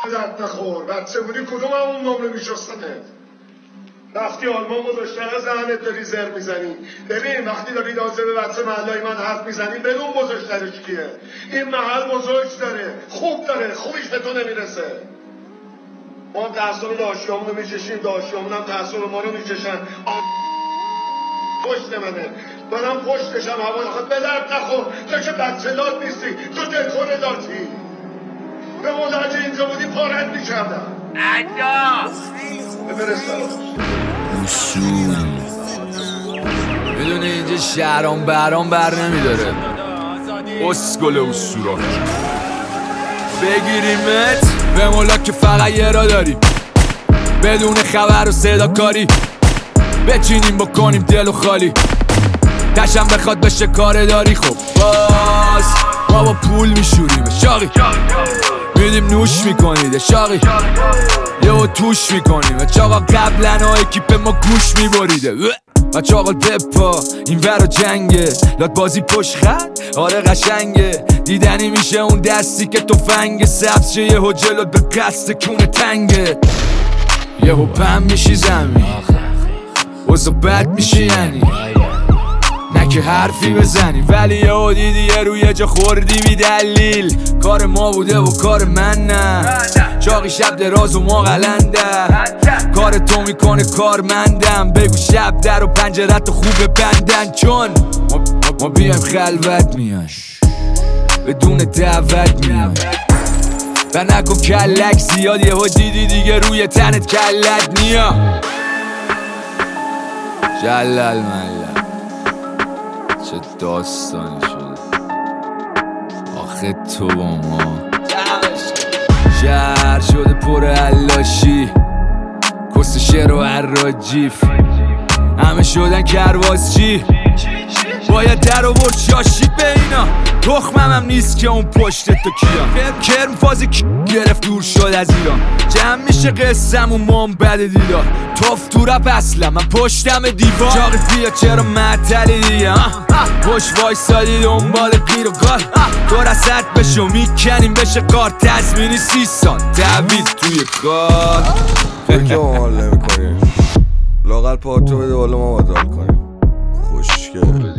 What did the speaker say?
درد نخور بچه بودی کدوم همون نمره میشستنه رفتی آلمان بزرگتر از زنت داری زر میزنی. ببین وقتی داری راجع به بچه محلای من حرف میزنی بدون بزرگترش کیه. این محل بزرگ داره خوب داره خوبیش به تو نمیرسه. ما هم تعصب داشتیامون رو میچشیم داشتیامون هم تعصب ما رو میچشن. پشت منه منم پشتشم هوا نخواد به درد نخور. تو که بچه داد نیستی تو دلخور دادی. به مدرجه اینجا بودی پارت میکردم. اصول میدونه اینجا شهرام برام بر نمیداره. اسکل اصورا بگیریمت به مولا که فقط یه را داریم بدون خبر و صدا کاری بچینیم بکنیم دلو خالی تشم بخواد بشه کار داری. خب باز ما با پول میشوریم شاقی میدیم نوش میکنید شاقی یهو توش میکنیم چاقا قبلن ها اکیپ ما گوش میبریده و چاقال پپا این ورا جنگه لات بازی پشت خط آره قشنگه دیدنی میشه اون دستی که تفنگ سبز شه یهو جلوت به قصد کونه تنگه یهو پم میشی زمین وزا بد میشی یعنی نه که حرفی بزنی ولی یهو دیدی یه روی جا خوردی بی دلیل کار ما بوده و کار من نه چاقی شب دراز و ما قلنده کار تو میکنه کارمندم بگو شب در و پنجرت خوب بندن چون ما بیایم خلوت میان بدون دعوت میان و نکن کلک زیاد یهو دیدی دیگه روی تنت کلت نیا جلال ملل چه داستانی شده آخه تو با ما شهر شده پر علاشی کست شعر و عراجیف همه شدن کروازچی باید در آورد شاشی به اینا تخمم هم نیست که اون پشت تو کیا کرم فازی گرفت دور شد از ایران جمع میشه قسم و مام بد دیدار توف تو رپ اصلا من پشتم دیوار چاقی بیا چرا معطلی دیگه پشت وایسادی دنبال گیر و گار تو رسد بشو میکنیم بشه کار تزمینی 30 سال دوید توی کار که ما حال نمی کنیم لاغل پاتو بده بالا ما باید حال کنیم خوشگل